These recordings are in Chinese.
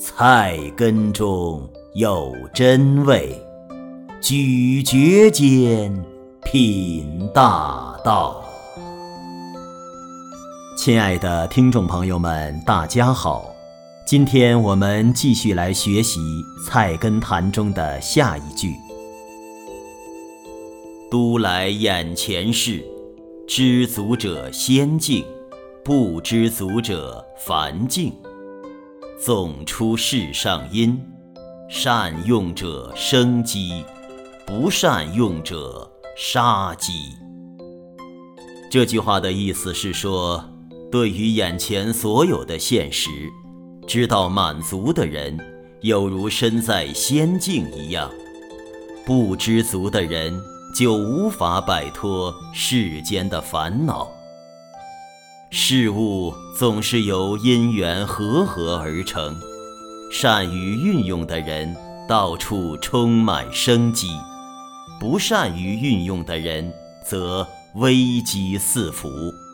菜根中有真味，咀嚼间品大道。亲爱的听众朋友们，大家好，今天我们继续来学习《菜根谭》中的下一句：都来眼前事，知足者先敬，不知足者烦敬。纵出世上因，善用者生机，不善用者杀机。这句话的意思是说，对于眼前所有的现实，知道满足的人，有如身在仙境一样；不知足的人，就无法摆脱世间的烦恼。事物总是由因缘和合而成，善于运用的人到处充满生机，不善于运用的人则危机四伏。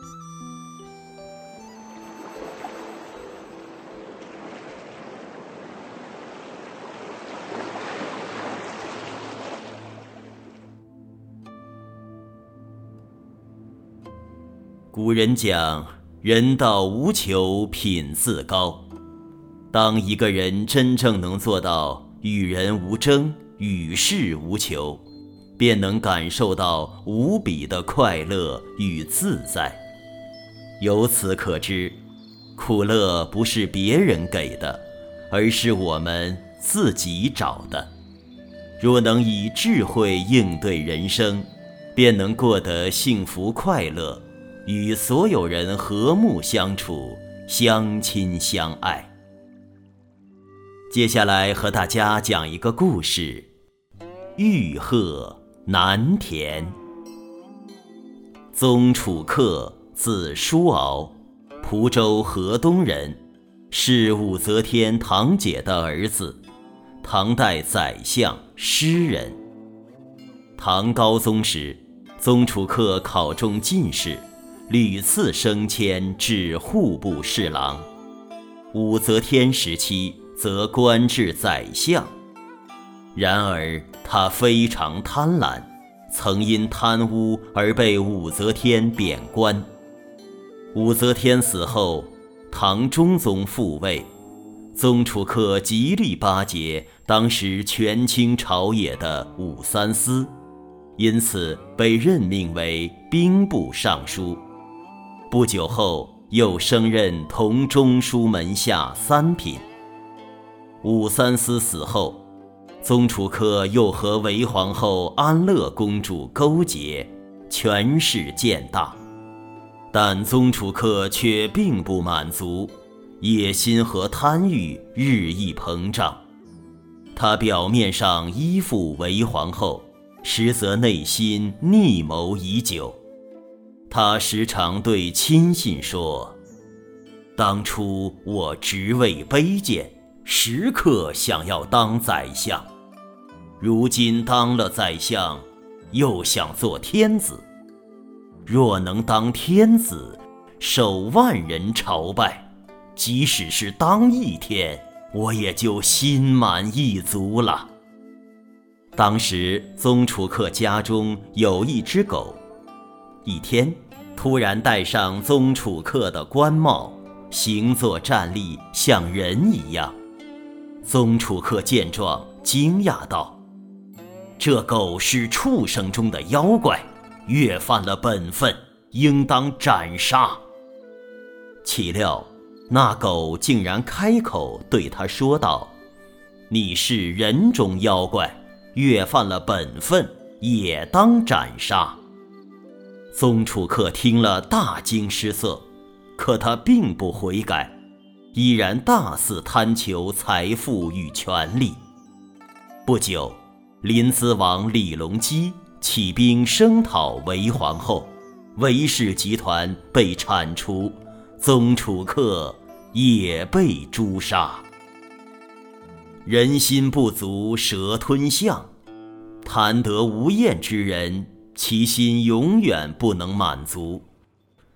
古人讲，人道无求，品自高。当一个人真正能做到与人无争，与世无求，便能感受到无比的快乐与自在。由此可知，苦乐不是别人给的，而是我们自己找的。若能以智慧应对人生，便能过得幸福快乐，与所有人和睦相处，相亲相爱。接下来和大家讲一个故事：欲壑难填。宗楚客，字叔敖，蒲州河东人，是武则天堂姐的儿子，唐代宰相、诗人。唐高宗时，宗楚客考中进士，屡次升迁至户部侍郎。武则天时期则官至宰相。然而他非常贪婪，曾因贪污而被武则天贬官。武则天死后，唐中宗复位，宗楚客极力巴结当时权倾朝野的武三思，因此被任命为兵部尚书。不久后又升任同中书门下3品。武三思死后，宗楚客又和韦皇后安乐公主勾结，权势渐大。但宗楚客却并不满足，野心和贪欲日益膨胀。他表面上依附韦皇后，实则内心逆谋已久。他时常对亲信说：当初我职位卑贱，时刻想要当宰相，如今当了宰相，又想做天子。若能当天子，受万人朝拜，即使是当1天，我也就心满意足了。当时宗楚客家中有一只狗，一天突然戴上宗楚客的官帽，行坐站立像人一样。宗楚客见状，惊讶道：这狗是畜生中的妖怪，越犯了本分，应当斩杀。岂料那狗竟然开口对他说道：你是人中妖怪，越犯了本分，也当斩杀。宗楚客听了大惊失色，可他并不悔改，依然大肆贪求财富与权力。不久，临淄王李隆基起兵声讨韦皇后，韦氏集团被铲除，宗楚客也被诛杀。人心不足蛇吞象，贪得无厌之人，其心永远不能满足。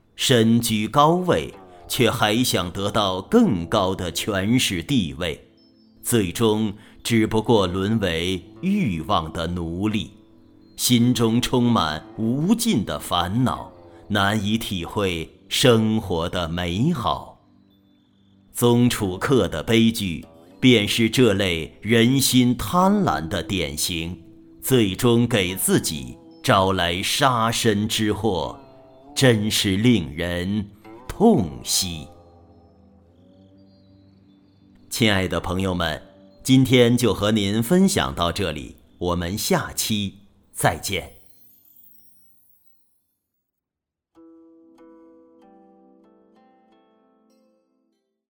身居高位，却还想得到更高的权势地位， 最终只不过沦为欲望的奴隶，心中充满无尽的烦恼，难以体会生活的美好。宗楚客的悲剧便是这类人心贪婪的典型，最终给自己招来杀身之祸，真是令人痛惜。亲爱的朋友们，今天就和您分享到这里，我们下期再见。